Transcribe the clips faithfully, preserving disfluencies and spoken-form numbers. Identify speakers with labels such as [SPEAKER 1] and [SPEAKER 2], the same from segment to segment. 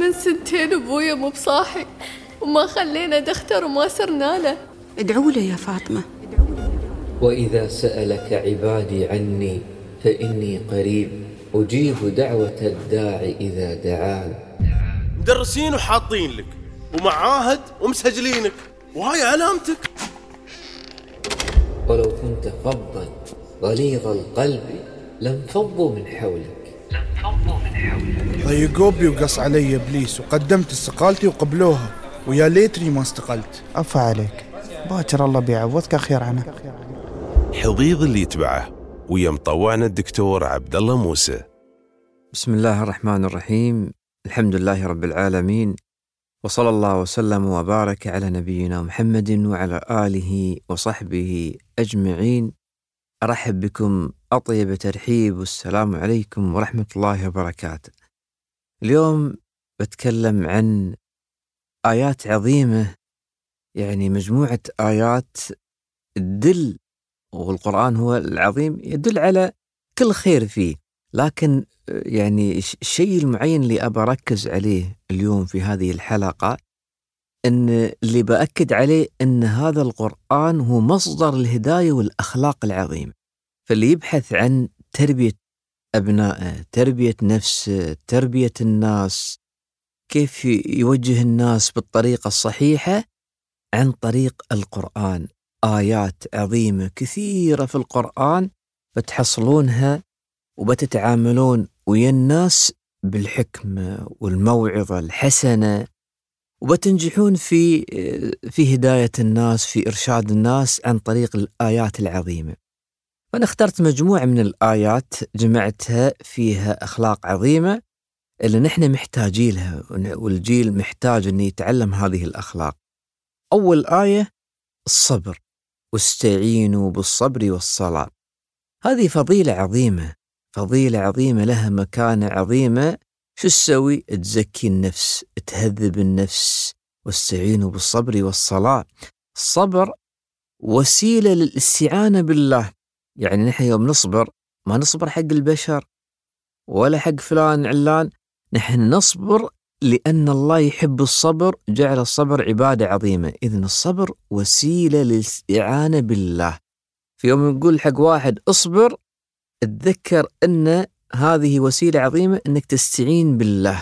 [SPEAKER 1] من سنتين أبويا مو بصاحي وما خلينا دختر وما سرنا له.
[SPEAKER 2] ادعوا له يا فاطمة.
[SPEAKER 3] وإذا سألك عبادي عني فإني قريب أجيب دعوة الداعي إذا دعان.
[SPEAKER 4] مدرسين وحاطين لك ومعاهد ومسجلينك وهاي علامتك.
[SPEAKER 3] ولو كنت فظا غليظ القلب لانفضوا من حولك.
[SPEAKER 5] ضيقوا بي وقص علي إبليس وقدمت استقالتي وقبلوها ويا ليتني ما استقلت.
[SPEAKER 6] عفا عليك، باكر الله بيعوضك خير عنه.
[SPEAKER 7] حضيض اللي يتبعه ويا مطوعنا الدكتور عبد الله موسى.
[SPEAKER 8] بسم الله الرحمن الرحيم، الحمد لله رب العالمين، وصلى الله وسلم وبارك على نبينا محمد وعلى آله وصحبه أجمعين. أرحب بكم أطيب ترحيب، والسلام عليكم ورحمة الله وبركاته. اليوم بتكلم عن آيات عظيمة، يعني مجموعة آيات تدل، والقرآن هو العظيم يدل على كل خير فيه، لكن يعني الشيء المعين اللي أبى أركز عليه اليوم في هذه الحلقة إن اللي بأكد عليه إن هذا القرآن هو مصدر الهداية والأخلاق العظيمة. فاللي يبحث عن تربية أبنائه، تربية نفسه، تربية الناس، كيف يوجه الناس بالطريقة الصحيحة عن طريق القرآن. آيات عظيمة كثيرة في القرآن بتحصلونها وبتتعاملون ويا الناس بالحكمة والموعظة الحسنة، وبتنجحون في في هداية الناس، في إرشاد الناس عن طريق الآيات العظيمة. فأنا اخترت مجموعة من الآيات جمعتها فيها أخلاق عظيمة اللي نحن محتاجين لها، والجيل محتاج أن يتعلم هذه الأخلاق. أول آية الصبر، واستعينوا بالصبر والصلاة. هذه فضيلة عظيمة، فضيلة عظيمة لها مكانة عظيمة. شو تسوي؟ تزكي النفس، تهذب النفس. واستعينوا بالصبر والصلاة. الصبر وسيلة للاستعانة بالله. يعني نحن يوم نصبر ما نصبر حق البشر ولا حق فلان علان، نحن نصبر لأن الله يحب الصبر، جعل الصبر عبادة عظيمة. إذن الصبر وسيلة للاستعانة بالله. في يوم نقول حق واحد اصبر، اتذكر أن هذه وسيلة عظيمة أنك تستعين بالله.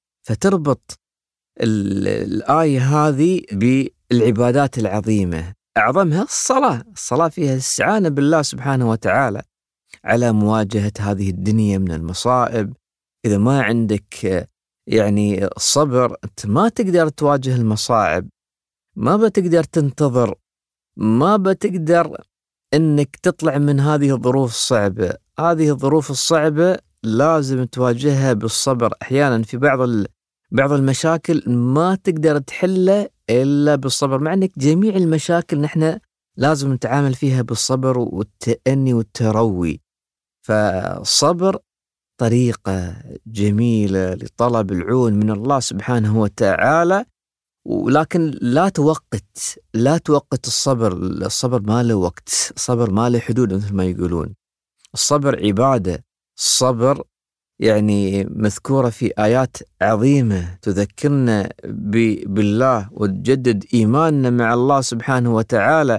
[SPEAKER 8] فتربط الآية هذه بالعبادات العظيمة، أعظمها الصلاة. الصلاة فيها استعانة بالله سبحانه وتعالى على مواجهة هذه الدنيا من المصائب. إذا ما عندك يعني الصبر أنت ما تقدر تواجه المصاعب، ما بتقدر تنتظر، ما بتقدر أنك تطلع من هذه الظروف الصعبة. هذه الظروف الصعبة لازم تواجهها بالصبر. أحيانا في بعض بعض المشاكل ما تقدر تحلها إلا بالصبر، مع أنك جميع المشاكل نحن لازم نتعامل فيها بالصبر والتأني والتروي. فالصبر طريقة جميلة لطلب العون من الله سبحانه وتعالى، ولكن لا توقت لا توقت الصبر. الصبر ما له وقت، الصبر ما له حدود مثل ما يقولون. الصبر عبادة. الصبر يعني مذكورة في آيات عظيمة تذكرنا بالله وتجدد إيماننا مع الله سبحانه وتعالى.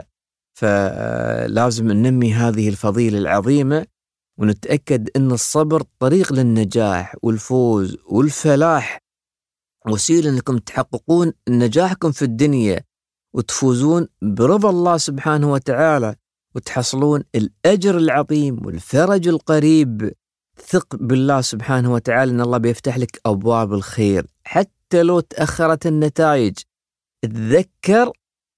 [SPEAKER 8] فلازم ننمي هذه الفضيلة العظيمة ونتأكد أن الصبر طريق للنجاح والفوز والفلاح، وسيلة أنكم تحققون نجاحكم في الدنيا وتفوزون برضا الله سبحانه وتعالى وتحصلون الأجر العظيم والفرج القريب. ثق بالله سبحانه وتعالى أن الله بيفتح لك أبواب الخير حتى لو تأخرت النتائج. تذكر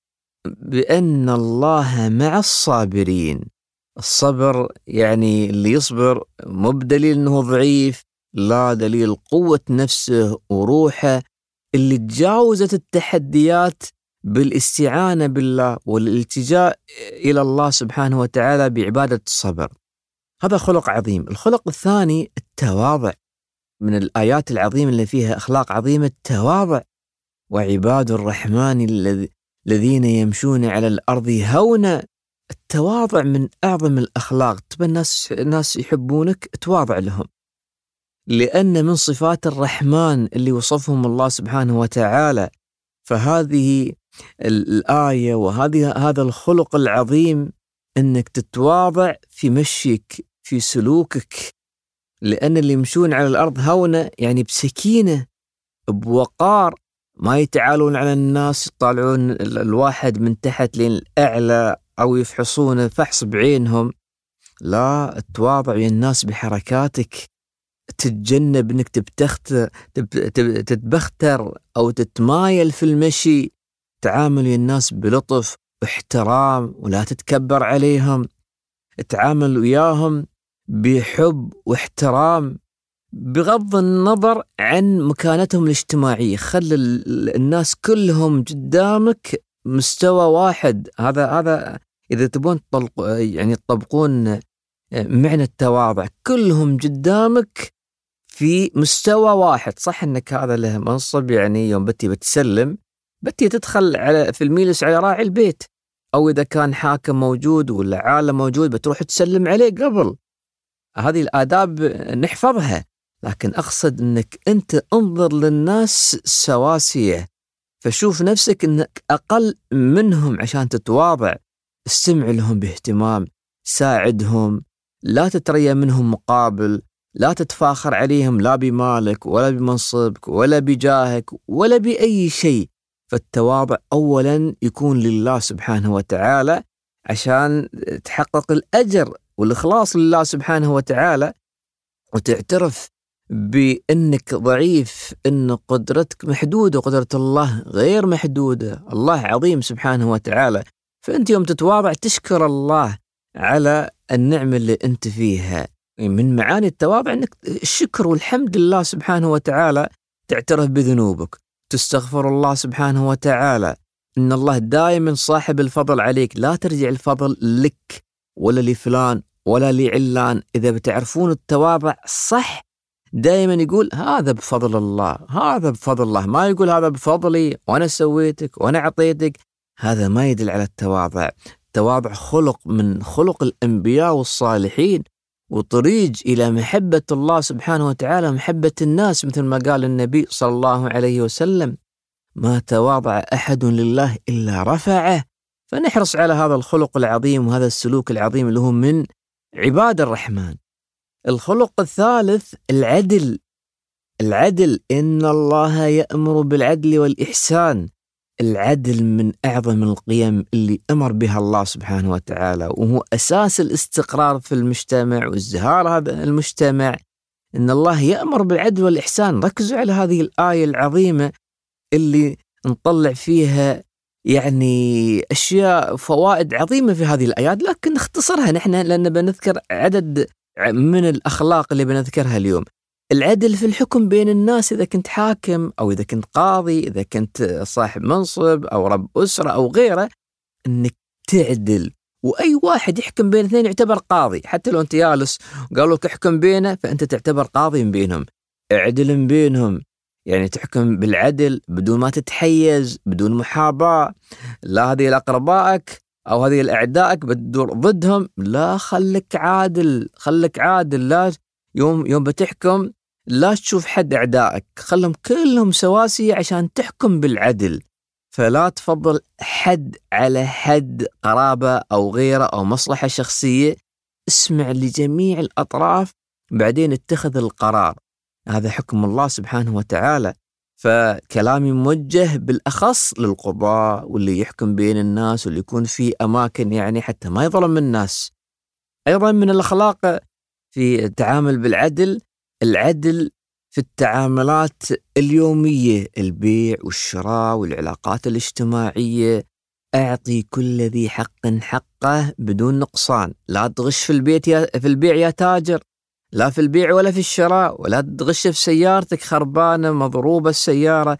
[SPEAKER 8] بأن الله مع الصابرين. الصبر يعني اللي يصبر مو بدليل أنه ضعيف، لا، دليل قوة نفسه وروحه اللي تجاوزت التحديات بالاستعانة بالله والالتجاء إلى الله سبحانه وتعالى بعبادة الصبر. هذا خلق عظيم. الخلق الثاني التواضع. من الآيات العظيمة اللي فيها أخلاق عظيمة التواضع. وعباد الرحمن الذين يمشون على الأرض هونا. التواضع من أعظم الأخلاق. تبى الناس الناس يحبونك، تواضع لهم. لأن من صفات الرحمن اللي وصفهم الله سبحانه وتعالى. فهذه الآية وهذه هذا الخلق العظيم أنك تتواضع في مشيك في سلوكك، لأن اللي يمشون على الأرض هونة يعني بسكينة بوقار، ما يتعالون على الناس، يطالعون الواحد من تحت لين الأعلى أو يفحصون فحص بعينهم. لا، تواضع يا الناس بحركاتك، تتجنب انك تبتخت تتبختر او تتمايل في المشي، تعامل الناس بلطف واحترام ولا تتكبر عليهم، تعامل وياهم بحب واحترام بغض النظر عن مكانتهم الاجتماعية. خلي الناس كلهم قدامك مستوى واحد. هذا هذا إذا تبون يعني تطبقون معنى التواضع، كلهم قدامك في مستوى واحد. صح انك هذا له منصب، يعني يوم بتي بتسلم بتي تدخل على في الميلس على راعي البيت، او اذا كان حاكم موجود ولا عالم موجود بتروح تسلم عليه قبل. هذه الآداب نحفظها، لكن اقصد انك انت انظر للناس سواسية، فشوف نفسك انك اقل منهم عشان تتواضع. استمع لهم باهتمام، ساعدهم، لا تتريا منهم مقابل، لا تتفاخر عليهم لا بمالك ولا بمنصبك ولا بجاهك ولا بأي شيء. فالتواضع أولا يكون لله سبحانه وتعالى عشان تحقق الأجر والإخلاص لله سبحانه وتعالى، وتعترف بأنك ضعيف، أن قدرتك محدودة وقدرة الله غير محدودة. الله عظيم سبحانه وتعالى. فأنت يوم تتواضع تشكر الله على النعمة اللي أنت فيها. من معاني التواضع أنك الشكر والحمد لله سبحانه وتعالى، تعترف بذنوبك، تستغفر الله سبحانه وتعالى، إن الله دائما صاحب الفضل عليك، لا ترجع الفضل لك ولا لفلان ولا لعلان. إذا بتعرفون التواضع صح دائما يقول هذا بفضل الله، هذا بفضل الله، ما يقول هذا بفضلي وأنا سويتك وأنا عطيتك. هذا ما يدل على التواضع. التواضع خلق من خلق الأنبياء والصالحين، وطريق إلى محبة الله سبحانه وتعالى، محبة الناس، مثل ما قال النبي صلى الله عليه وسلم ما تواضع أحد لله إلا رفعه. فنحرص على هذا الخلق العظيم وهذا السلوك العظيم اللي هو من عباد الرحمن. الخلق الثالث العدل. العدل، إن الله يأمر بالعدل والإحسان. العدل من أعظم القيم اللي أمر بها الله سبحانه وتعالى، وهو أساس الاستقرار في المجتمع وازدهار هذا المجتمع. إن الله يأمر بالعدل والإحسان. ركزوا على هذه الآية العظيمة اللي نطلع فيها يعني أشياء فوائد عظيمة في هذه الآيات، لكن نختصرها نحن لأن بنذكر عدد من الأخلاق اللي بنذكرها اليوم. العدل في الحكم بين الناس، إذا كنت حاكم أو إذا كنت قاضي، إذا كنت صاحب منصب أو رب أسرة أو غيره، أنك تعدل. وأي واحد يحكم بين اثنين يعتبر قاضي، حتى لو أنت جالس قالوا لك احكم بينه فأنت تعتبر قاضي بينهم. اعدل بينهم، يعني تحكم بالعدل بدون ما تتحيز، بدون محاباة. لا هذه الأقربائك أو هذه الأعدائك بتدور ضدهم، لا، خلك عادل، خلك عادل. لا يوم يوم بتحكم لا تشوف حد أعدائك، خلهم كلهم سواسية عشان تحكم بالعدل. فلا تفضل حد على حد، قرابة أو غيره أو مصلحة شخصية. اسمع لجميع الأطراف بعدين اتخذ القرار. هذا حكم الله سبحانه وتعالى. فكلامي موجه بالأخص للقضاء واللي يحكم بين الناس واللي يكون في أماكن يعني حتى ما يظلم الناس. أيضا من الأخلاق في التعامل بالعدل العدل في التعاملات اليومية، البيع والشراء والعلاقات الاجتماعية. أعطي كل ذي حق حقه بدون نقصان. لا تغش في البيت يا في البيع يا تاجر، لا في البيع ولا في الشراء. ولا تغش في سيارتك خربانة مضروبة السيارة،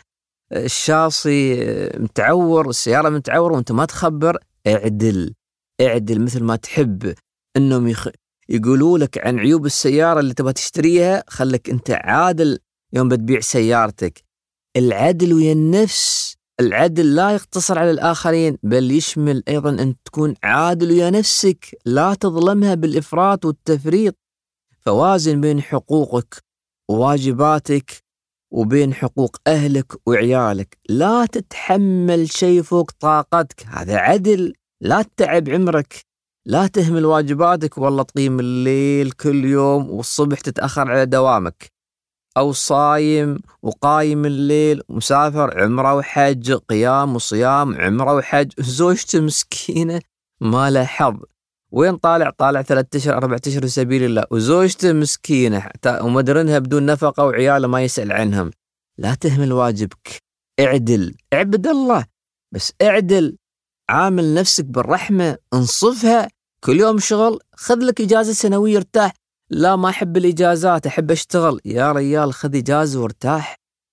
[SPEAKER 8] الشاصي متعور، السيارة متعورة وانت ما تخبر. اعدل اعدل مثل ما تحب انهم يخ... يقولوا لك عن عيوب السيارة اللي تبغى تشتريها، خلك انت عادل يوم بتبيع سيارتك. العدل ويا النفس. العدل لا يقتصر على الآخرين بل يشمل أيضا أن تكون عادل ويا نفسك، لا تظلمها بالإفراط والتفريط. فوازن بين حقوقك وواجباتك وبين حقوق أهلك وعيالك. لا تتحمل شيء فوق طاقتك، هذا عدل. لا تتعب عمرك، لا تهمل واجباتك، والله تقيم الليل كل يوم والصبح تتأخر على دوامك، أو صايم وقايم الليل ومسافر عمره وحج، قيام وصيام عمره وحج. زوجته مسكينة ما لها حظ، وين طالع طالع ثلاثة أشهر أربعة أشهر سبيل الله، وزوجته مسكينة حتى ومدرنها بدون نفقة وعياله ما يسأل عنهم. لا تهمل واجبك، اعدل، اعبد الله بس اعدل. عامل نفسك بالرحمة، انصفها. كل يوم شغل، خذ لك إجازة سنوية ارتاح. لا ما أحب الإجازات، أحب أشتغل. يا ريال خذ إجازة وارتاح.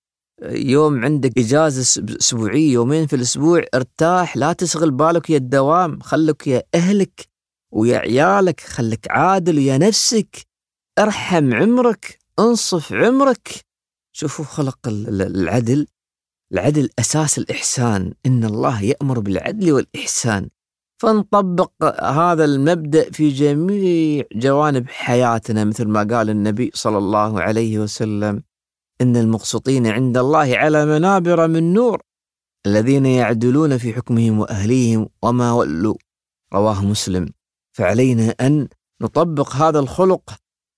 [SPEAKER 8] يوم عندك إجازة أسبوعية، يومين في الأسبوع، ارتاح. لا تشغل بالك يا الدوام، خلك يا أهلك ويا عيالك، خلك عادل ويا نفسك. ارحم عمرك، انصف عمرك. شوفوا خلق العدل. العدل أساس الإحسان، إن الله يأمر بالعدل والإحسان. فنطبق هذا المبدأ في جميع جوانب حياتنا، مثل ما قال النبي صلى الله عليه وسلم: إن المقسطين عند الله على منابر من نور الذين يعدلون في حكمهم وأهليهم وما ولوا. رواه مسلم. فعلينا أن نطبق هذا الخلق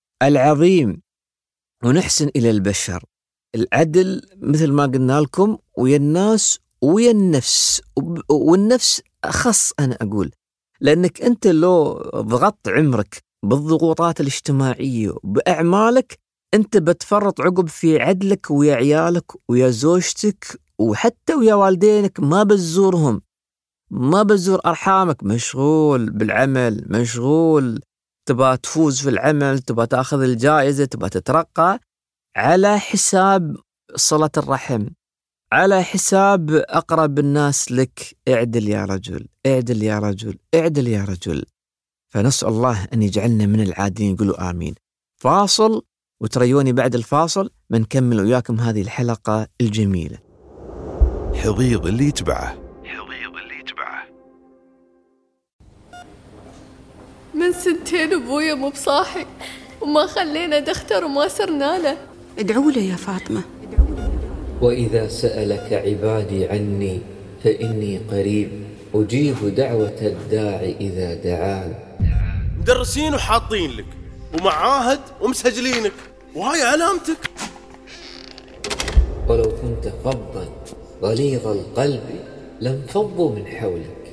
[SPEAKER 8] العظيم ونحسن إلى البشر. العدل مثل ما قلنا لكم ويا الناس ويا النفس، والنفس أخص أنا أقول، لأنك أنت لو ضغطت عمرك بالضغوطات الاجتماعية وبأعمالك، أنت بتفرط عقب في عدلك ويا عيالك ويا زوجتك وحتى ويا والدينك. ما بتزورهم، ما بتزور أرحامك، مشغول بالعمل، مشغول تبى تفوز في العمل، تبى تأخذ الجائزة، تبى تترقى على حساب صلة الرحم، على حساب أقرب الناس لك. اعدل يا رجل، اعدل يا رجل، اعدل يا رجل. فنسأل الله أن يجعلنا من العادلين. قولوا آمين. فاصل وتريوني بعد الفاصل بنكمل وياكم هذه الحلقة الجميلة.
[SPEAKER 7] حضيض اللي يتبعه، حضيض اللي يتبعه.
[SPEAKER 1] من سنتين أبويا مو بصاحي وما خلينا دختر وما سرنا له.
[SPEAKER 2] ادعوا له يا فاطمة.
[SPEAKER 3] وإذا سألك عبادي عني فإني قريب أجيب دعوة الداعي إذا دعان.
[SPEAKER 4] مدرسين وحاطين لك ومعاهد ومسجلينك، وهاي علامتك.
[SPEAKER 3] ولو كنت فظا غليظ القلب لانفضوا من حولك.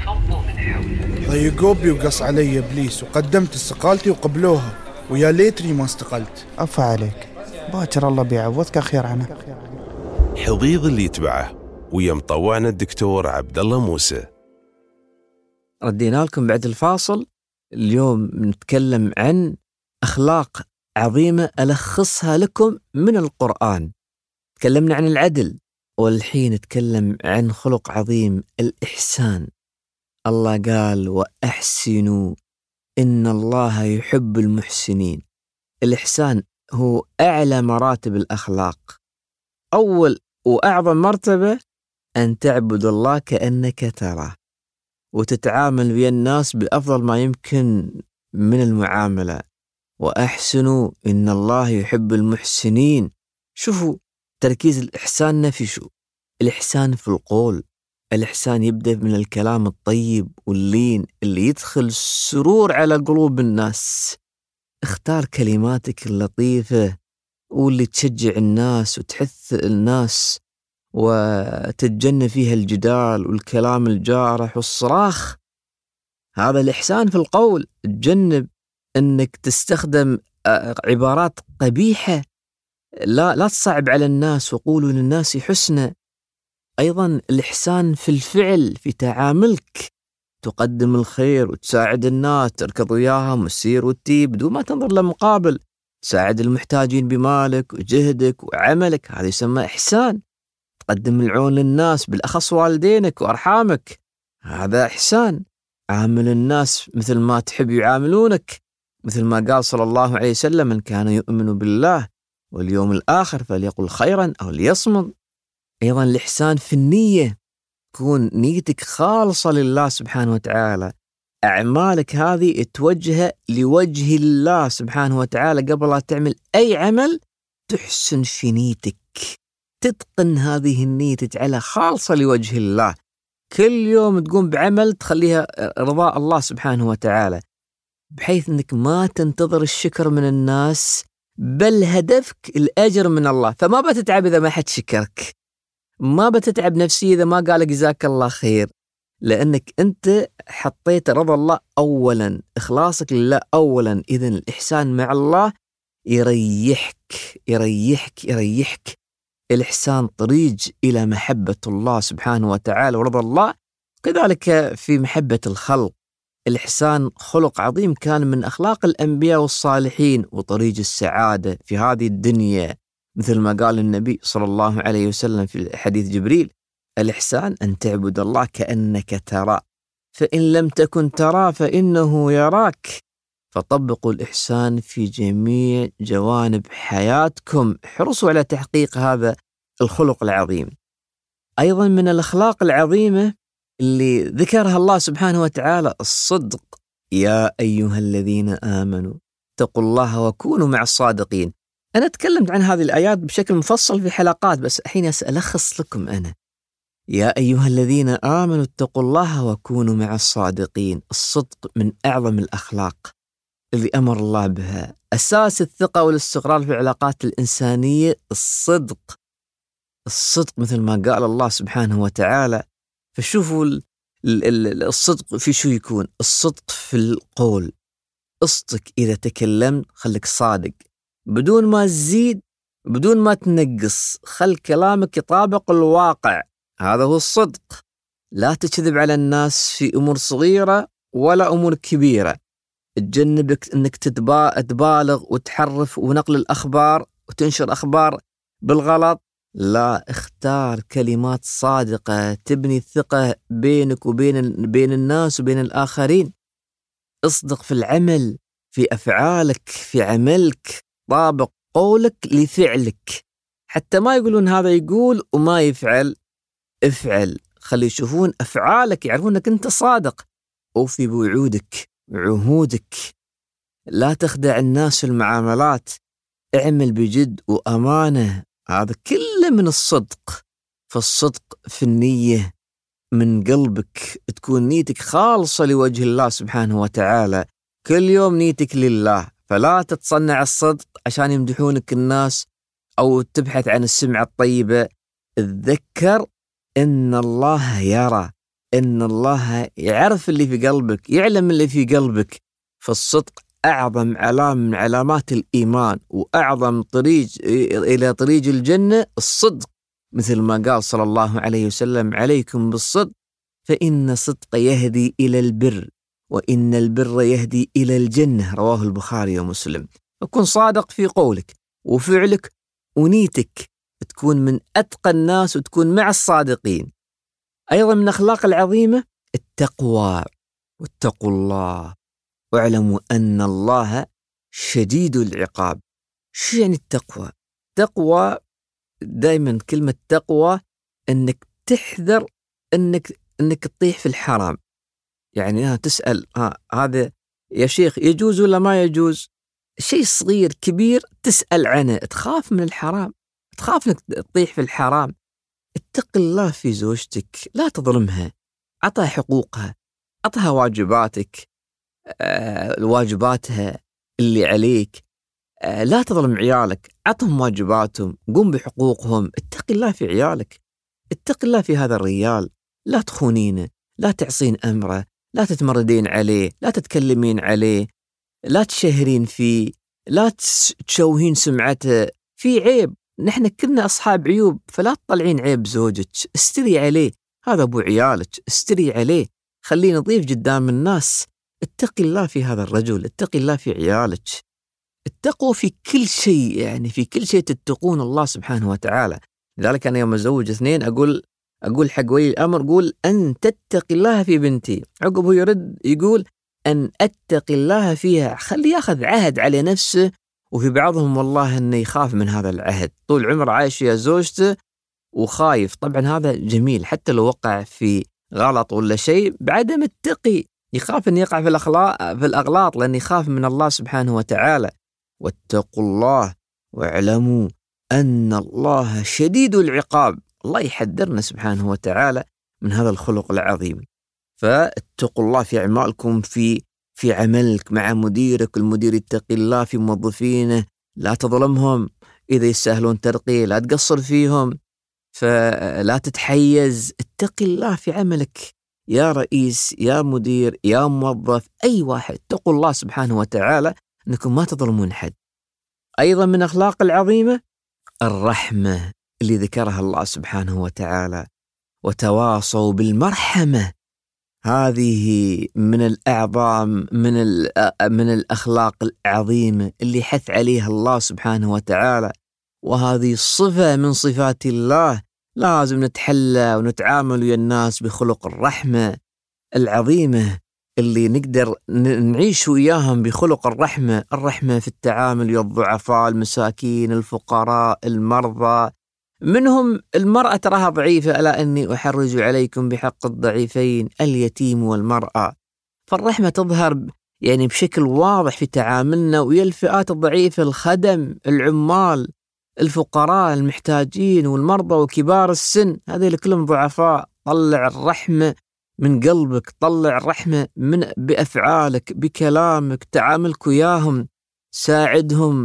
[SPEAKER 5] ضيقوا بي وقص علي إبليس، وقدمت استقالتي وقبلوها، ويا ليتني ما استقلت.
[SPEAKER 6] عفا عليك، باكر الله بيعوضك خير عنه.
[SPEAKER 7] حضيض اللي يتبعه ويا مطوعنا الدكتور عبد الله موسى.
[SPEAKER 8] ردينا لكم بعد الفاصل. اليوم نتكلم عن أخلاق عظيمة ألخصها لكم من القرآن. تكلمنا عن العدل، والحين نتكلم عن خلق عظيم، الإحسان. الله قال: وأحسنوا إن الله يحب المحسنين. الإحسان هو أعلى مراتب الأخلاق. أول وأعظم مرتبة أن تعبد الله كأنك تراه، وتتعامل ويا الناس بأفضل ما يمكن من المعاملة. وأحسنوا إن الله يحب المحسنين. شوفوا تركيز الإحسان في شو؟ الإحسان في القول. الإحسان يبدأ من الكلام الطيب واللين اللي يدخل السرور على قلوب الناس. اختار كلماتك اللطيفة واللي تشجع الناس وتحث الناس، وتتجنب فيها الجدال والكلام الجارح والصراخ. هذا الإحسان في القول. تجنب أنك تستخدم عبارات قبيحة. لا لا تصعب على الناس، وقولوا للناس حسنا. أيضا الإحسان في الفعل، في تعاملك، تقدم الخير وتساعد الناس، تركض وياهم وتسير وتجيب بدون ما تنظر لمقابل، تساعد المحتاجين بمالك وجهدك وعملك، هذا يسمى إحسان. تقدم العون للناس، بالأخص والدينك وأرحامك، هذا إحسان. عامل الناس مثل ما تحب يعاملونك، مثل ما قال صلى الله عليه وسلم: من كان يؤمن بالله واليوم الآخر فليقل خيرا أو ليصمت. أيضا الإحسان في النية، تكون نيتك خالصة لله سبحانه وتعالى. أعمالك هذه توجه لوجه الله سبحانه وتعالى قبل لا تعمل أي عمل. تحسن في نيتك، تتقن هذه النية، تجعلها خالصة لوجه الله. كل يوم تقوم بعمل تخليها رضاء الله سبحانه وتعالى، بحيث أنك ما تنتظر الشكر من الناس، بل هدفك الأجر من الله. فما بتتعب إذا ما حد شكرك، ما بتتعب نفسي إذا ما قالك جزاك الله خير، لأنك أنت حطيت رضا الله أولا، إخلاصك لله أولا. إذن الإحسان مع الله يريحك يريحك يريحك. الإحسان طريق إلى محبة الله سبحانه وتعالى ورضا الله، كذلك في محبة الخلق. الإحسان خلق عظيم كان من أخلاق الأنبياء والصالحين، وطريق السعادة في هذه الدنيا، مثل ما قال النبي صلى الله عليه وسلم في حديث جبريل: الإحسان أن تعبد الله كأنك ترى، فإن لم تكن ترى فإنه يراك. فطبقوا الإحسان في جميع جوانب حياتكم، حرصوا على تحقيق هذا الخلق العظيم. أيضا من الأخلاق العظيمة اللي ذكرها الله سبحانه وتعالى الصدق: يا أيها الذين آمنوا اتقوا الله وكونوا مع الصادقين. أنا تكلمت عن هذه الآيات بشكل مفصل في حلقات، بس الحين ألخص لكم أنا. يا أيها الذين آمنوا اتقوا الله وكونوا مع الصادقين. الصدق من أعظم الأخلاق اللي أمر الله بها، أساس الثقة والاستقرار في العلاقات الإنسانية الصدق. الصدق مثل ما قال الله سبحانه وتعالى. فشوفوا الصدق في شو يكون: الصدق في القول، اصدق إذا تكلمت خليك صادق بدون ما تزيد بدون ما تنقص، خل كلامك يطابق الواقع، هذا هو الصدق. لا تكذب على الناس في أمور صغيرة ولا أمور كبيرة. تجنبك أنك تبالغ وتحرف ونقل الأخبار وتنشر أخبار بالغلط. لا، اختار كلمات صادقة تبني الثقة بينك وبين بين الناس وبين الآخرين. اصدق في العمل، في أفعالك، في عملك، طابق قولك لفعلك، حتى ما يقولون هذا يقول وما يفعل. افعل، خلي يشوفون أفعالك، يعرفون أنك أنت صادق. أوفي بوعودك وعهودك، لا تخدع الناس في المعاملات، اعمل بجد وأمانة، هذا كله من الصدق. فالصدق في النية من قلبك، تكون نيتك خالصة لوجه الله سبحانه وتعالى، كل يوم نيتك لله. فلا تتصنع الصدق عشان يمدحونك الناس أو تبحث عن السمعة الطيبة. تذكر إن الله يرى، إن الله يعرف اللي في قلبك، يعلم اللي في قلبك. فالصدق أعظم علامة من علامات الإيمان، وأعظم طريق إلى طريق الجنة الصدق، مثل ما قال صلى الله عليه وسلم: عليكم بالصدق فإن الصدق يهدي إلى البر وإن البر يهدي إلى الجنة. رواه البخاري ومسلم. فكن صادق في قولك وفعلك ونيتك، تكون من أتقى الناس وتكون مع الصادقين. أيضا من الأخلاق العظيمة التقوى. واتقوا الله واعلموا أن الله شديد العقاب. شو يعني التقوى؟ تقوى دائما كلمة تقوى أنك تحذر أنك أنك تطيح في الحرام. يعني ها تسأل ها هذا يا شيخ يجوز ولا ما يجوز؟ شيء صغير كبير تسأل عنه، تخاف من الحرام، تخاف أنك تطيح في الحرام. اتق الله في زوجتك، لا تظلمها، أعطها حقوقها، أعطها واجباتك، آه واجباتها اللي عليك. آه لا تظلم عيالك، أعطهم واجباتهم، قم بحقوقهم. اتق الله في عيالك، اتق الله في هذا الرجال، لا تخونينه، لا تعصين أمره، لا تتمردين عليه، لا تتكلمين عليه، لا تشهرين فيه، لا تشوهين سمعته. في عيب، نحن كلنا أصحاب عيوب، فلا تطلعين عيب زوجك، استري عليه، هذا أبو عيالك، استري عليه، خليه نظيف قدام الناس. اتقي الله في هذا الرجل، اتقي الله في عيالك. اتقوا في كل شيء، يعني في كل شيء تتقون الله سبحانه وتعالى. لذلك أنا يوم أزوج اثنين أقول أقول حق ولي الأمر، قول أن تتقي الله في بنتي. عقب هو يرد يقول أن أتقي الله فيها، خليه ياخذ عهد على نفسه. وفي بعضهم والله أنه يخاف من هذا العهد، طول عمر عايش يا زوجته وخايف. طبعا هذا جميل، حتى لو وقع في غلط ولا شيء بعد متقي، يخاف أن يقع في الأخلاق في الأغلاط، لأن يخاف من الله سبحانه وتعالى. واتقوا الله واعلموا أن الله شديد العقاب. الله يحذرنا سبحانه وتعالى من هذا الخلق العظيم. فاتقوا الله في أعمالكم، في في عملك مع مديرك، المدير يتقي الله في موظفينه، لا تظلمهم، إذا يستاهلون ترقية لا تقصر فيهم، فلا تتحيز، اتقي الله في عملك يا رئيس يا مدير يا موظف، أي واحد، اتقوا الله سبحانه وتعالى أنكم ما تظلمون حد. أيضا من أخلاق العظيمة الرحمة اللي ذكرها الله سبحانه وتعالى، وتواصوا بالمرحمة. هذه من الأعظم من من الأخلاق العظيمة اللي حث عليها الله سبحانه وتعالى، وهذه صفة من صفات الله. لازم نتحلى ونتعامل ويا الناس بخلق الرحمة العظيمة اللي نقدر نعيش وياهم بخلق الرحمة. الرحمة في التعامل ويا الضعفاء، المساكين، الفقراء، المرضى، منهم المرأة تراها ضعيفة، ألا أني أحرج عليكم بحق الضعيفين اليتيم والمرأة. فالرحمة تظهر يعني بشكل واضح في تعاملنا ويا الفئات الضعيفة، الخدم، العمال، الفقراء، المحتاجين، والمرضى وكبار السن، هذه كلهم ضعفاء. طلع الرحمة من قلبك، طلع الرحمة من بأفعالك، بكلامك، تعاملك وياهم، ساعدهم،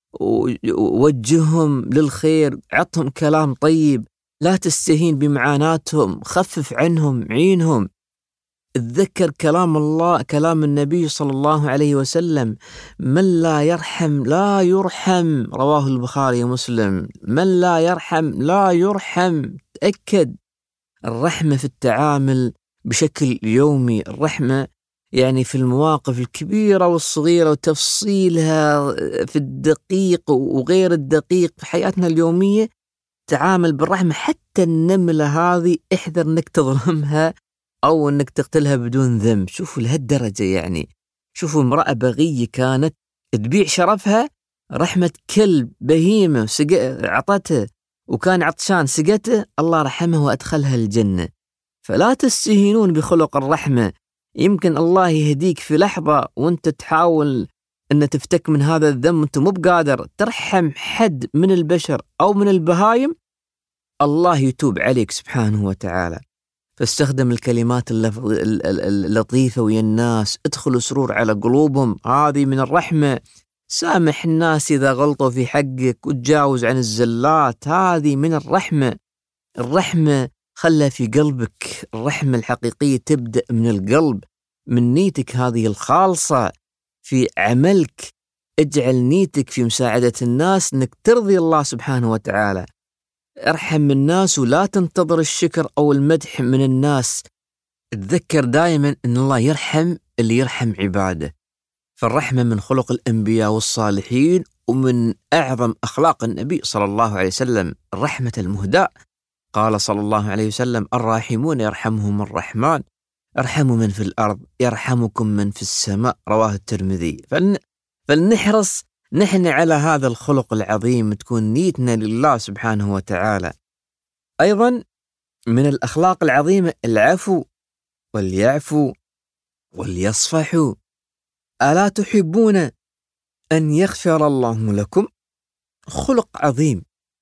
[SPEAKER 8] ووجههم للخير، عطهم كلام طيب، لا تستهين بمعاناتهم، خفف عنهم، عينهم. اتذكر كلام الله، كلام النبي صلى الله عليه وسلم: من لا يرحم لا يرحم، رواه البخاري ومسلم. من لا يرحم لا يرحم. تأكد الرحمة في التعامل بشكل يومي، الرحمة يعني في المواقف الكبيرة والصغيرة وتفصيلها في الدقيق وغير الدقيق في حياتنا اليومية. تعامل بالرحمة. حتى النملة هذه احذر انك تظلمها او انك تقتلها بدون ذنب. شوفوا لهالدرجة يعني. شوفوا امرأة بغية كانت تبيع شرفها، رحمة كلب بهيمة عطته وكان عطشان سقته، الله رحمه وأدخلها الجنة. فلا تستهينون بخلق الرحمة. يمكن الله يهديك في لحظة وانت تحاول ان تفتك من هذا الذنب وانت مو بقادر ترحم حد من البشر او من البهايم، الله يتوب عليك سبحانه وتعالى. فاستخدم الكلمات اللطيفة ويا الناس، ادخل سرور على قلوبهم، هذه من الرحمة. سامح الناس إذا غلطوا في حقك وتجاوز عن الزلات، هذه من الرحمة. الرحمة خلها في قلبك. الرحمة الحقيقية تبدأ من القلب، من نيتك هذه الخالصة في عملك. اجعل نيتك في مساعدة الناس انك ترضي الله سبحانه وتعالى. ارحم الناس ولا تنتظر الشكر أو المدح من الناس. تذكر دائما أن الله يرحم اللي يرحم عباده. فالرحمة من خلق الأنبياء والصالحين، ومن أعظم أخلاق النبي صلى الله عليه وسلم الرحمة المهداة. قال صلى الله عليه وسلم: الراحمون يرحمهم الرحمن، ارحموا من في الأرض يرحمكم من في السماء، رواه الترمذي. فلن... فلنحرص نحن على هذا الخلق العظيم، تكون نيتنا لله سبحانه وتعالى. أيضا من الأخلاق العظيمة العفو، وليعفوا وليصفحوا. ألا تحبون أن يغفر الله لكم؟ خلق عظيم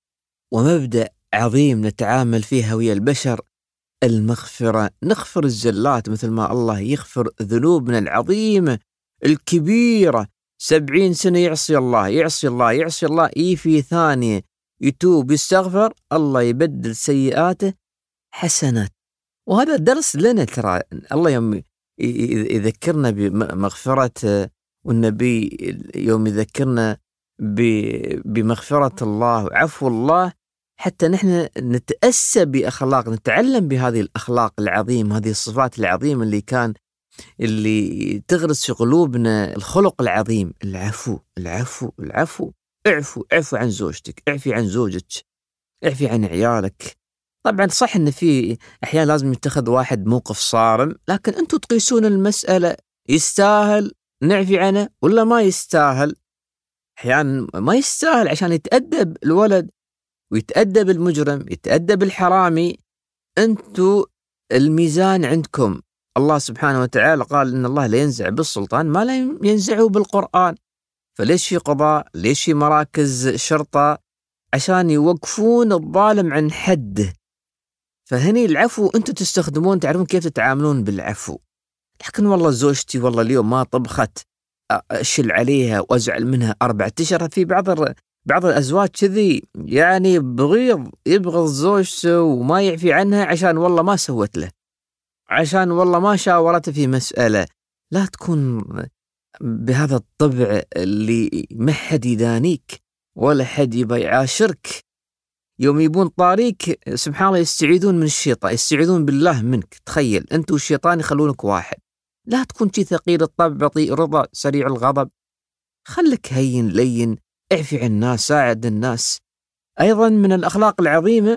[SPEAKER 8] ومبدأ عظيم نتعامل فيها ويا البشر، المغفرة. نغفر الزلات مثل ما الله يغفر ذنوبنا العظيمة الكبيرة. سبعين سنة يعصي الله يعصي الله يعصي الله، إيه في ثانية يتوب يستغفر، الله يبدل سيئاته حسنات. وهذا درس لنا، ترى الله يوم يذكرنا بمغفرة، والنبي يوم يذكرنا بمغفرة الله وعفو الله، حتى نحن نتأسى بأخلاق، نتعلم بهذه الأخلاق العظيمة، هذه الصفات العظيمة اللي كان اللي تغرس في قلوبنا الخلق العظيم. العفو العفو العفو. اعفو اعفو عن زوجتك، اعفي عن زوجك، اعفي عن عيالك. طبعا صح ان في احيانا لازم يتخذ واحد موقف صارم، لكن انتم تقيسون المسألة، يستاهل نعفي عنه ولا ما يستاهل؟ احيانا ما يستاهل عشان يتأدب الولد ويتأدب المجرم، يتأدب الحرامي. انتم الميزان عندكم. الله سبحانه وتعالى قال إن الله لا ينزع بالسلطان ما لا ينزعه بالقرآن. فليش في قضاء؟ ليش في مراكز شرطة؟ عشان يوقفون الظالم عن حده. فهني العفو أنتم تستخدمون، تعرفون كيف تتعاملون بالعفو. لكن والله زوجتي والله اليوم ما طبخت، أشل عليها وأزعل منها أربعة أشهر. في بعض بعض الأزواج كذي يعني بغيض، يبغض زوجته وما يعفي عنها عشان والله ما سوت له، عشان والله ما شاورته في مسألة. لا تكون بهذا الطبع اللي ما حد يدانيك ولا حد يبي يعاشرك. يوم يبون طاريك سبحان الله يستعيذون من الشيطان، يستعيذون بالله منك. تخيل أنت والشيطان يخلونك واحد. لا تكون شي ثقيل الطبع، بطيء رضا، سريع الغضب. خلك هين لين، اعفي عن الناس، ساعد الناس. أيضا من الأخلاق العظيمة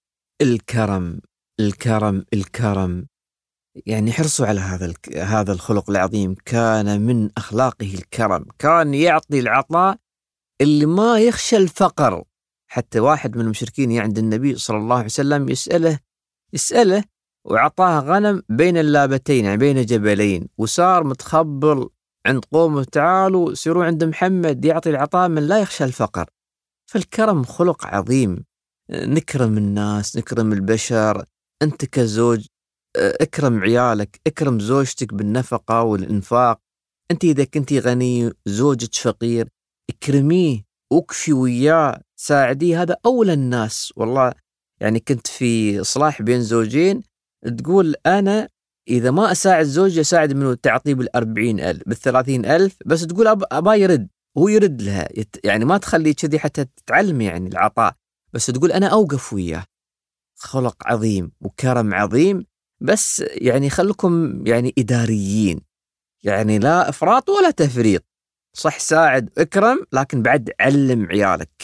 [SPEAKER 8] الكرم الكرم الكرم. يعني حرصوا على هذا هذا الخلق العظيم. كان من أخلاقه الكرم، كان يعطي العطاء اللي ما يخشى الفقر. حتى واحد من المشركين عند النبي صلى الله عليه وسلم يسأله يسأله وعطاه غنم بين اللابتين، يعني بين جبلين، وصار متخبل عند قومه. تعالوا سيروا عند محمد يعطي العطاء من لا يخشى الفقر. فالكرم خلق عظيم. نكرم الناس، نكرم البشر. أنت كزوج اكرم عيالك، اكرم زوجتك بالنفقة والإنفاق. أنت إذا كنتي غني زوجك فقير اكرميه، وكفي وياه، ساعديه. هذا أولى الناس. والله يعني كنت في إصلاح بين زوجين، تقول أنا إذا ما أساعد زوجي أساعد منه تعطيه بالأربعين ألف بالثلاثين ألف، بس تقول أب أبا يرد، هو يرد لها. يعني ما تخلي كذي حتى تتعلم يعني العطاء، بس تقول أنا أوقف وياه. خلق عظيم وكرم عظيم. بس يعني خلكم يعني إداريين، يعني لا إفراط ولا تفريط. صح ساعد اكرم، لكن بعد علم عيالك،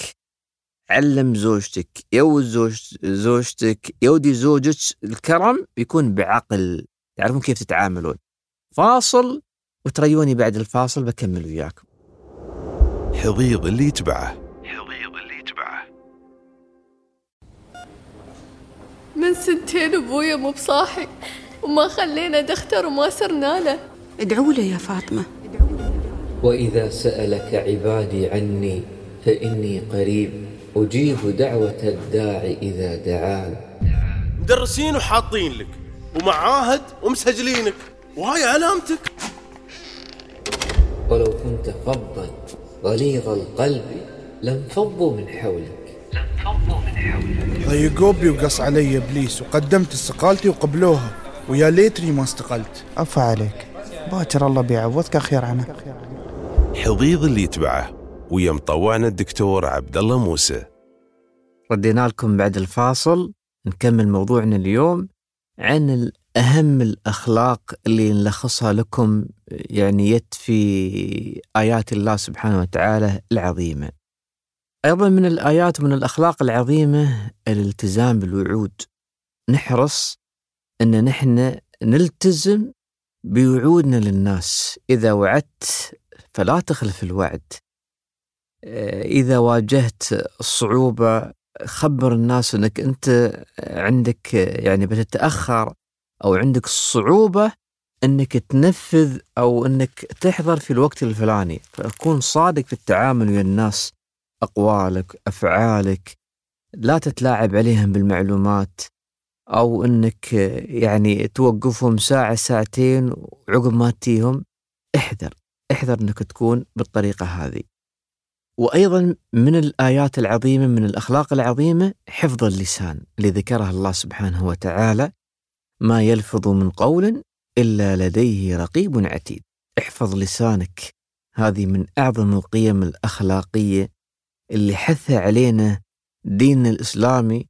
[SPEAKER 8] علم زوجتك، يود زوج زوجتك يودي زوجك. الكرم يكون بعقل، تعرفون كيف تتعاملون. فاصل وتريوني بعد الفاصل بكمل وياكم.
[SPEAKER 7] حضيض اللي يتبعه حضيض اللي يتبعه.
[SPEAKER 1] من سنتين أبويا مو بصاحي، وما خلينا دختر وما سرنا له.
[SPEAKER 2] ادعوا له يا فاطمة.
[SPEAKER 3] وإذا سألك عبادي عني فإني قريب أجيب دعوة الداعي إذا دعان.
[SPEAKER 4] مدرسين وحاطين لك ومعاهد ومسجلينك، وهاي علامتك.
[SPEAKER 3] ولو كنت فظا غليظ القلب لانفضوا من حولك.
[SPEAKER 5] ضيقوا بي وقص علي إبليس، وقدمت استقالتي وقبلوها، ويا ليتني ما استقلت.
[SPEAKER 6] عفا عليك، باكر الله بيعوضك خير عنه.
[SPEAKER 7] حضيض اللي يتبعه ويا مطوعنا الدكتور عبد الله موسى.
[SPEAKER 8] ردينا لكم بعد الفاصل، نكمل موضوعنا اليوم عن أهم الأخلاق اللي نلخصها لكم، يعني يت في آيات الله سبحانه وتعالى العظيمة. أيضا من الآيات ومن الأخلاق العظيمة الالتزام بالوعود. نحرص أن نحن نلتزم بوعودنا للناس. إذا وعدت فلا تخلف الوعد. إذا واجهت الصعوبة خبر الناس أنك أنت عندك يعني بتتأخر أو عندك صعوبة أنك تنفذ أو أنك تحضر في الوقت الفلاني. فكون صادق في التعامل ويا الناس، أقوالك أفعالك لا تتلاعب عليهم بالمعلومات، أو أنك يعني توقفهم ساعة ساعتين وعقب ما تيهم. احذر احذر أنك تكون بالطريقة هذه. وأيضا من الآيات العظيمة من الأخلاق العظيمة حفظ اللسان اللي ذكرها الله سبحانه وتعالى: ما يلفظ من قول إلا لديه رقيب عتيد. احفظ لسانك. هذه من أعظم القيم الأخلاقية اللي حث علينا ديننا الإسلامي.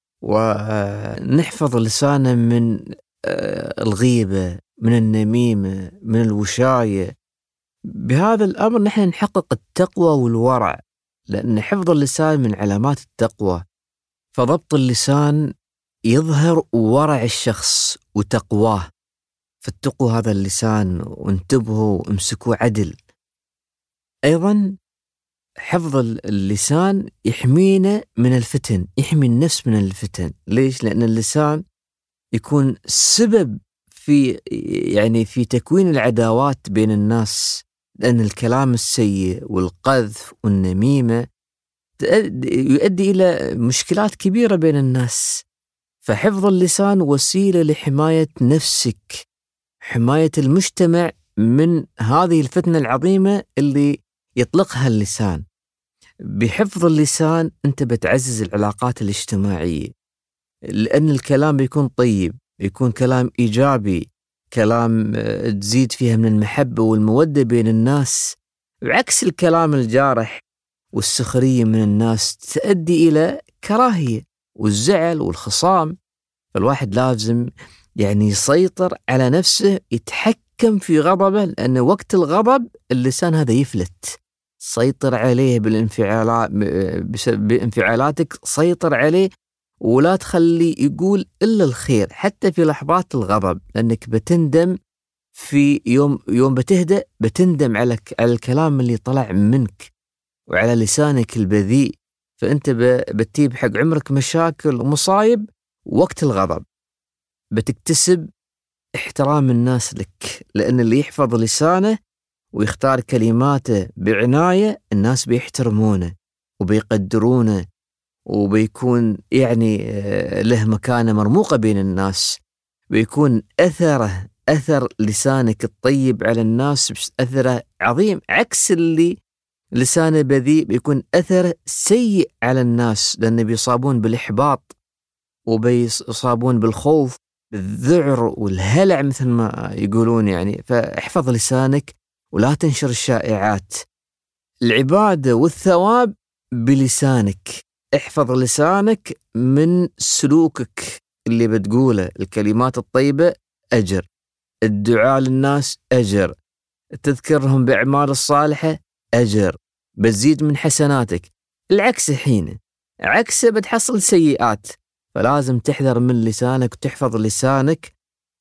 [SPEAKER 8] ونحفظ لساننا من الغيبة، من النميمة، من الوشاية. بهذا الأمر نحن نحقق التقوى والورع، لأن حفظ اللسان من علامات التقوى. فضبط اللسان يظهر ورع الشخص وتقواه. فاتقوا هذا اللسان وانتبهوا وامسكوا عدل. أيضا حفظ اللسان يحمينا من الفتن، يحمي النفس من الفتن. ليش؟ لأن اللسان يكون سبب في يعني في تكوين العداوات بين الناس، لأن الكلام السيء والقذف والنميمة يؤدي إلى مشكلات كبيرة بين الناس. فحفظ اللسان وسيلة لحماية نفسك، حماية المجتمع من هذه الفتنة العظيمة اللي يطلقها اللسان. بحفظ اللسان أنت بتعزز العلاقات الاجتماعية، لأن الكلام بيكون طيب، بيكون كلام إيجابي، كلام تزيد فيها من المحبة والمودة بين الناس، وعكس الكلام الجارح والسخرية من الناس تؤدي إلى كراهية والزعل والخصام. فالواحد لازم يعني يسيطر على نفسه، يتحكم في غضبه، لأن وقت الغضب اللسان هذا يفلت. سيطر عليه بالانفعالات، بانفعالاتك سيطر عليه، ولا تخلي يقول إلا الخير حتى في لحظات الغضب، لأنك بتندم في يوم يوم بتهدأ، بتندم على على الكلام اللي طلع منك وعلى لسانك البذيء. فأنت بتجيب حق عمرك مشاكل ومصايب وقت الغضب. بتكتسب احترام الناس لك، لأن اللي يحفظ لسانه ويختار كلماته بعناية الناس بيحترمونه وبيقدرونه، وبيكون يعني له مكانة مرموقة بين الناس. بيكون أثره أثر لسانك الطيب على الناس أثره عظيم، عكس اللي لسانه بذيء بيكون أثر سيء على الناس، لأنه بيصابون بالإحباط وبيصابون بالخوف، بالذعر والهلع مثل ما يقولون يعني. فاحفظ لسانك ولا تنشر الشائعات. العبادة والثواب بلسانك. احفظ لسانك من سلوكك اللي بتقوله، الكلمات الطيبة أجر، الدعاء للناس أجر، تذكرهم بأعمال الصالحة أجر، بتزيد من حسناتك. العكس حين عكس بتحصل سيئات. فلازم تحذر من لسانك وتحفظ لسانك،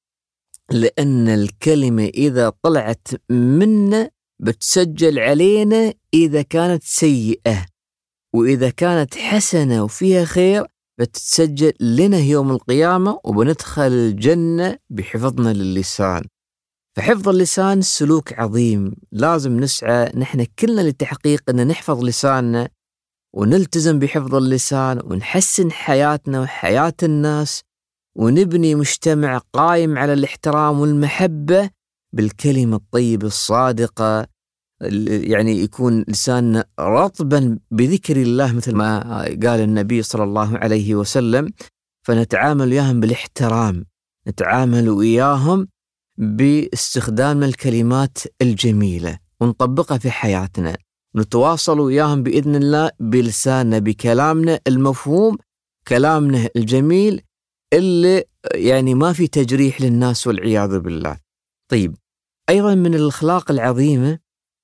[SPEAKER 8] لأن الكلمة إذا طلعت منا بتسجل علينا إذا كانت سيئة، وإذا كانت حسنة وفيها خير بتتسجل لنا يوم القيامة، وبندخل الجنة بحفظنا للسان. فحفظ اللسان سلوك عظيم، لازم نسعى نحن كلنا لتحقيق أن نحفظ لساننا ونلتزم بحفظ اللسان، ونحسن حياتنا وحياة الناس، ونبني مجتمع قائم على الاحترام والمحبة بالكلمة الطيبة الصادقة. يعني يكون لساننا رطبا بذكر الله مثل ما قال النبي صلى الله عليه وسلم. فنتعامل وياهم بالاحترام، نتعامل وياهم باستخدام الكلمات الجميلة ونطبقها في حياتنا، نتواصل وياهم بإذن الله بلساننا، بكلامنا المفهوم، كلامنا الجميل اللي يعني ما في تجريح للناس والعياذ بالله. طيب، أيضا من الأخلاق العظيمة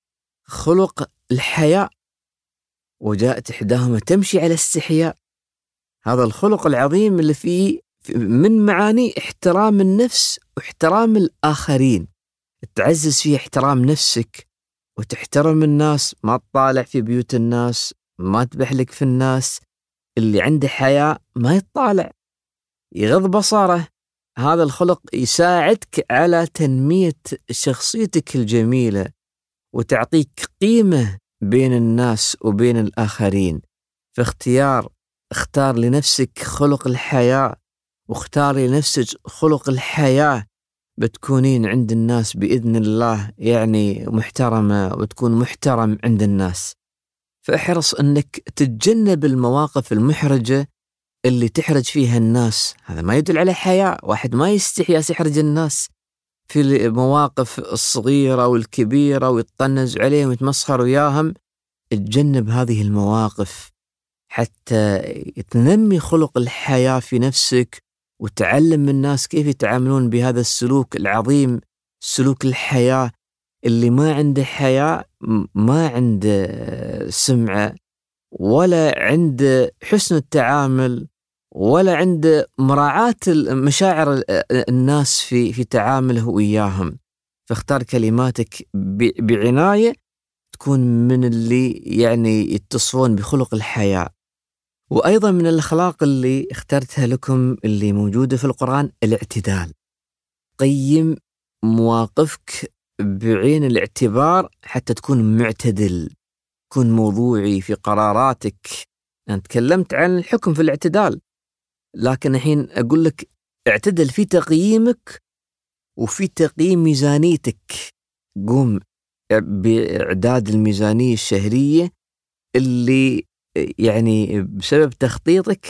[SPEAKER 8] خلق الحياء، وجاءت إحداهما تمشي على استحياء. هذا الخلق العظيم اللي فيه من معاني احترام النفس واحترام الآخرين. تعزز فيه احترام نفسك وتحترم الناس، ما تطالع في بيوت الناس، ما تبحلك في الناس. اللي عنده حياء ما يطالع، يغض بصره. هذا الخلق يساعدك على تنمية شخصيتك الجميلة، وتعطيك قيمة بين الناس وبين الآخرين. فاختيار اختار لنفسك خلق الحياء، واختار لنفسك خلق الحياة، بتكونين عند الناس بإذن الله يعني محترمة، وتكون محترم عند الناس. فاحرص أنك تتجنب المواقف المحرجة اللي تحرج فيها الناس. هذا ما يدل على حياء. واحد ما يستحي يحرج الناس في المواقف الصغيرة والكبيرة ويتطنز عليهم ويتمسخر وياهم. تجنب هذه المواقف حتى تنمي خلق الحياة في نفسك، وتعلم من الناس كيف يتعاملون بهذا السلوك العظيم، سلوك الحياة. اللي ما عنده حياء ما عنده سمعة، ولا عنده حسن التعامل، ولا عنده مراعاة مشاعر الناس في في تعامله وياهم. فاختار كلماتك بعناية، تكون من اللي يعني يتصفون بخلق الحياة. وأيضا من الأخلاق اللي اخترتها لكم اللي موجودة في القرآن الاعتدال. قيم مواقفك بعين الاعتبار حتى تكون معتدل. كن موضوعي في قراراتك. أنا تكلمت عن الحكم في الاعتدال، لكن الحين أقول لك اعتدل في تقييمك وفي تقييم ميزانيتك. قوم بإعداد الميزانية الشهرية اللي يعني بسبب تخطيطك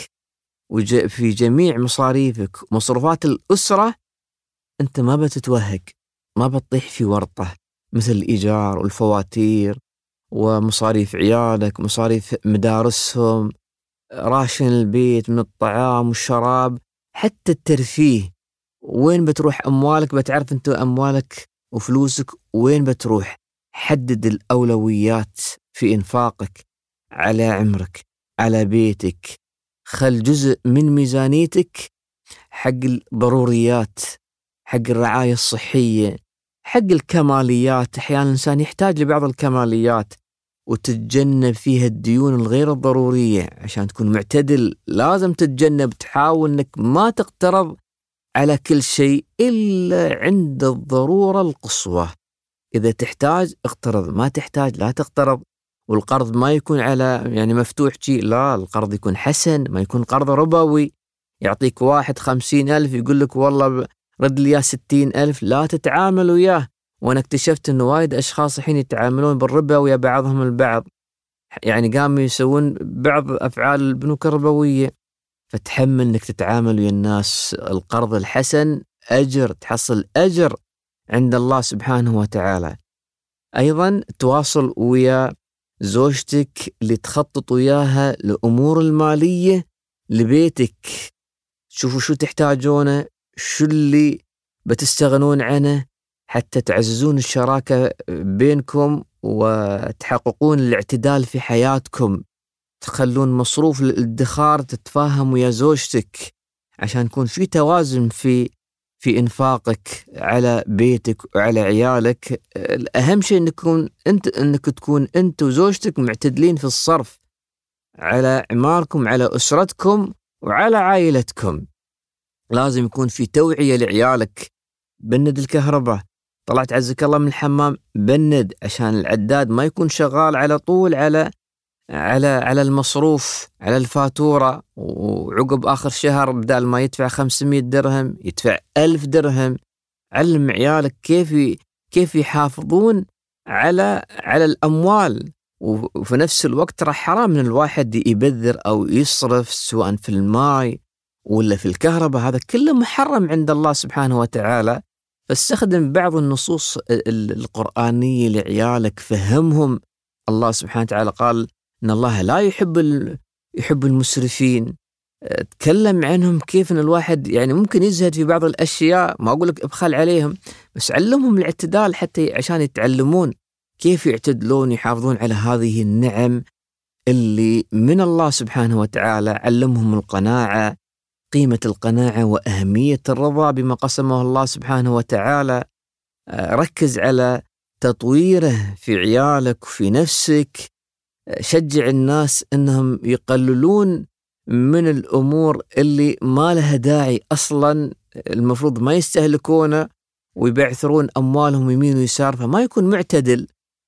[SPEAKER 8] في جميع مصاريفك ومصروفات الأسرة أنت ما بتتوهق، ما بتطيح في ورطة، مثل الإيجار والفواتير ومصاريف عيالك، مصاريف مدارسهم، راشن البيت من الطعام والشراب، حتى الترفيه. وين بتروح أموالك؟ بتعرف أنت أموالك وفلوسك وين بتروح. حدد الأولويات في إنفاقك على عمرك، على بيتك. خل جزء من ميزانيتك حق الضروريات، حق الرعاية الصحية، حق الكماليات. أحيانا الإنسان يحتاج لبعض الكماليات، وتتجنب فيها الديون الغير الضرورية. عشان تكون معتدل لازم تتجنب، تحاول أنك ما تقترض على كل شيء إلا عند الضرورة القصوى. إذا تحتاج اقترض، ما تحتاج لا تقترض. والقرض ما يكون على يعني مفتوح شيء، لا، القرض يكون حسن، ما يكون قرض ربوي. يعطيك واحد خمسين ألف يقول لك والله رد لي ستين ألف، لا تتعامل وياه. وأنا اكتشفت أنه وايد أشخاص الحين يتعاملون بالربا ويا بعضهم البعض، يعني قاموا يسوون بعض أفعال البنوك الربوية. فتحمل أنك تتعامل ويا الناس. القرض الحسن أجر، تحصل أجر عند الله سبحانه وتعالى. أيضا تواصل ويا زوجتك اللي تخطط وياها لأمور المالية لبيتك. شوفوا شو تحتاجونه، شو اللي بتستغنون عنه، حتى تعززون الشراكة بينكم وتحققون الاعتدال في حياتكم. تخلون مصروف للادخار، تتفاهم ويا زوجتك عشان يكون في توازن في في إنفاقك على بيتك وعلى عيالك. الأهم شيء إنكم أنت إنك تكون أنت وزوجتك معتدلين في الصرف على عماركم، على أسرتكم وعلى عائلتكم. لازم يكون في توعية لعيالك. بند الكهرباء، طلعت عزك الله من الحمام بند، عشان العداد ما يكون شغال على طول على على على المصروف، على الفاتورة، وعقب آخر شهر بدال ما يدفع خمسمية درهم يدفع ألف درهم. علم عيالك كيف كيف يحافظون على على الأموال. وفي نفس الوقت راح حرام من الواحد يبذر أو يصرف سواء في الماء ولا في الكهرباء، هذا كله محرم عند الله سبحانه وتعالى. فاستخدم بعض النصوص القرآنية لعيالك، فهمهم. الله سبحانه وتعالى قال إن الله لا يحب يحب المسرفين. تكلم عنهم كيف إن الواحد يعني ممكن يزهد في بعض الأشياء، ما أقول لك ابخل عليهم، بس علمهم الاعتدال حتى عشان يتعلمون كيف يعتدلون، يحافظون على هذه النعم اللي من الله سبحانه وتعالى. علمهم القناعة، قيمة القناعة وأهمية الرضا بما قسمه الله سبحانه وتعالى. ركز على تطويره في عيالك وفي نفسك. شجع الناس أنهم يقللون من الأمور اللي ما لها داعي أصلا، المفروض ما يستهلكونه ويبعثرون أموالهم يمين ويسار. فما يكون معتدل،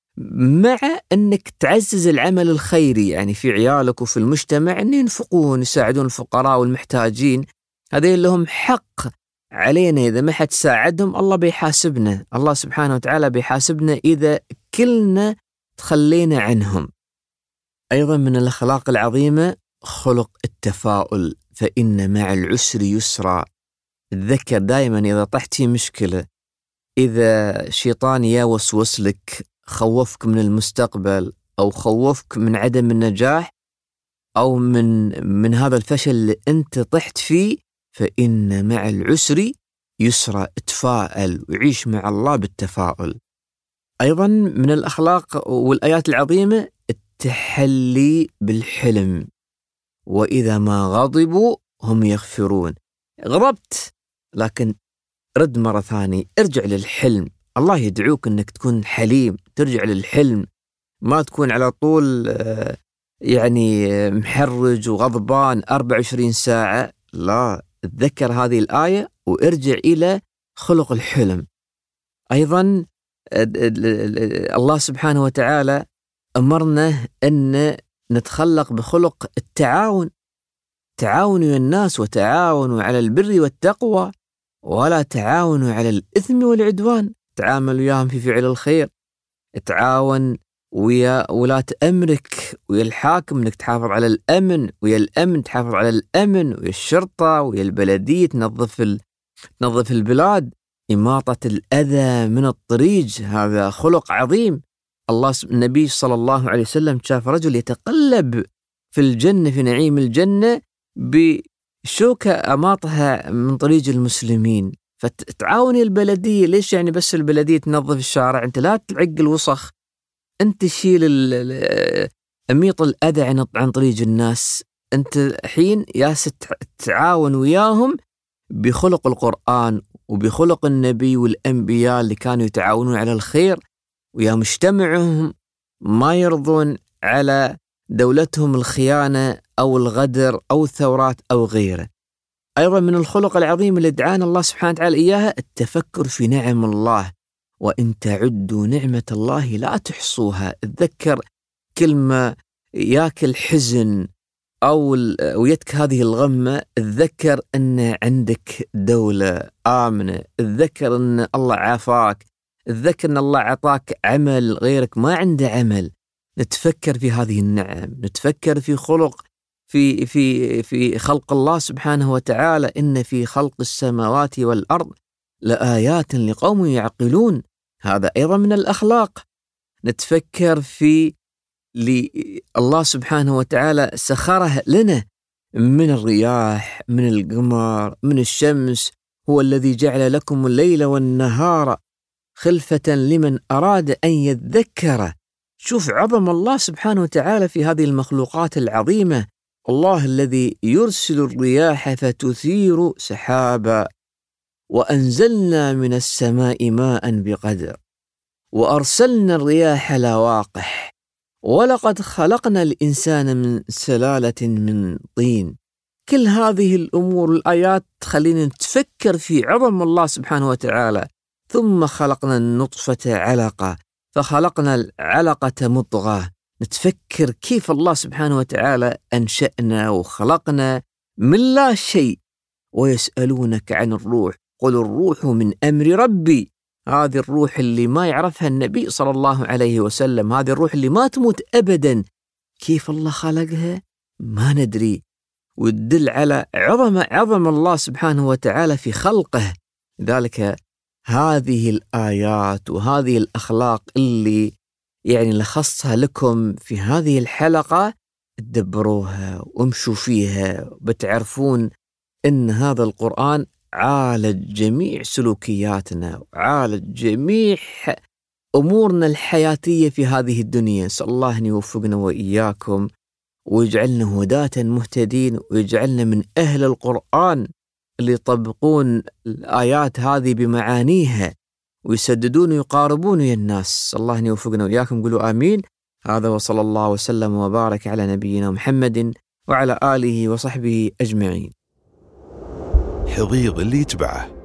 [SPEAKER 8] مع أنك تعزز العمل الخيري يعني في عيالك وفي المجتمع، أن ينفقون يساعدون الفقراء والمحتاجين. هذين لهم حق علينا. إذا ما حد ساعدهم الله بيحاسبنا، الله سبحانه وتعالى بيحاسبنا إذا كلنا تخلينا عنهم. أيضا من الأخلاق العظيمة خلق التفاؤل، فإن مع العسر يسرا. تذكر دائما إذا طحت في مشكلة، إذا شيطان يوسوس لك، خوفك من المستقبل أو خوفك من عدم النجاح أو من من هذا الفشل اللي أنت طحت فيه، فإن مع العسر يسرا. تفاءل وعيش مع الله بالتفاؤل. أيضا من الأخلاق والآيات العظيمة التحلي بالحلم، وإذا ما غضبوا هم يغفرون. غضبت لكن رد مرة ثانية، ارجع للحلم. الله يدعوك أنك تكون حليم، ترجع للحلم، ما تكون على طول يعني محرج وغضبان أربعة وعشرين ساعة. لا، تذكر هذه الآية وارجع إلى خلق الحلم. أيضا الله سبحانه وتعالى أمرنا أن نتخلق بخلق التعاون، تعاونوا يا الناس وتعاونوا على البر والتقوى ولا تعاونوا على الإثم والعدوان. تعامل وياهم في فعل الخير، تعاون ويا ولاة أمرك ويا الحاكم انك تحافظ على الأمن، ويا الأمن تحافظ على الأمن، ويا الشرطة ويا البلدية تنظف ال... تنظف البلاد. إماطة الأذى من الطريق هذا خلق عظيم. الله النبي صلى الله عليه وسلم شاف رجل يتقلب في الجنة في نعيم الجنة بشوكة أماطها من طريق المسلمين. فتعاوني البلدية. ليش يعني بس البلدية تنظف الشارع؟ أنت لا تعق الوسخ، أنت شيل أميط الأذى عن عن طريق الناس. أنت الحين ياس تعاون وياهم بخلق القرآن وبخلق النبي والأنبياء اللي كانوا يتعاونون على الخير، ويا مجتمعهم ما يرضون على دولتهم الخيانة أو الغدر أو الثورات أو غيره. أيضا من الخلق العظيم اللي دعانا الله سبحانه وتعالى إياها التفكر في نعم الله، وإن تعدوا نعمة الله لا تحصوها. اتذكر كلمة ياكل حزن أو ويتك هذه الغمة، اتذكر أن عندك دولة آمنة، اتذكر أن الله عافاك، اتذكر أن الله عطاك عمل غيرك ما عنده عمل. نتفكر في هذه النعم، نتفكر في خلق في في في خلق الله سبحانه وتعالى. إن في خلق السماوات والأرض لآيات لقوم يعقلون. هذا أيضا من الأخلاق. نتفكر في الله سبحانه وتعالى سخره لنا من الرياح، من القمر، من الشمس. هو الذي جعل لكم الليل والنهار خلفة لمن أراد أن يذكر. شوف عظم الله سبحانه وتعالى في هذه المخلوقات العظيمة. الله الذي يرسل الرياح فتثير سحابا، وأنزلنا من السماء ماء بقدر، وأرسلنا الرياح لواقح، ولقد خلقنا الإنسان من سلالة من طين. كل هذه الأمور الآيات تخلينا نتفكر في عظم الله سبحانه وتعالى. ثم خلقنا النطفة علقة، فخلقنا العلقة مضغة. نتفكر كيف الله سبحانه وتعالى أنشأنا وخلقنا من لا شيء. ويسألونك عن الروح، قل الروح من أمر ربي. هذه الروح اللي ما يعرفها النبي صلى الله عليه وسلم، هذه الروح اللي ما تموت أبدا. كيف الله خلقها ما ندري، وتدل على عظم عظم الله سبحانه وتعالى في خلقه. ذلك هذه الآيات وهذه الأخلاق اللي يعني لخصها لكم في هذه الحلقة، تدبروها وامشوا فيها، بتعرفون إن هذا القرآن عالج جميع سلوكياتنا وعالج جميع أمورنا الحياتية في هذه الدنيا. نسأل الله أن يوفقنا وإياكم ويجعلنا هداة مهتدين، ويجعلنا من أهل القرآن اللي يطبقون الآيات هذه بمعانيها ويسددون ويقاربون يا الناس. الله أن يوفقنا وإياكم، قولوا آمين. هذا وصلى الله وسلم وبارك على نبينا محمد وعلى آله وصحبه أجمعين.
[SPEAKER 7] حضيض اللي يتبعه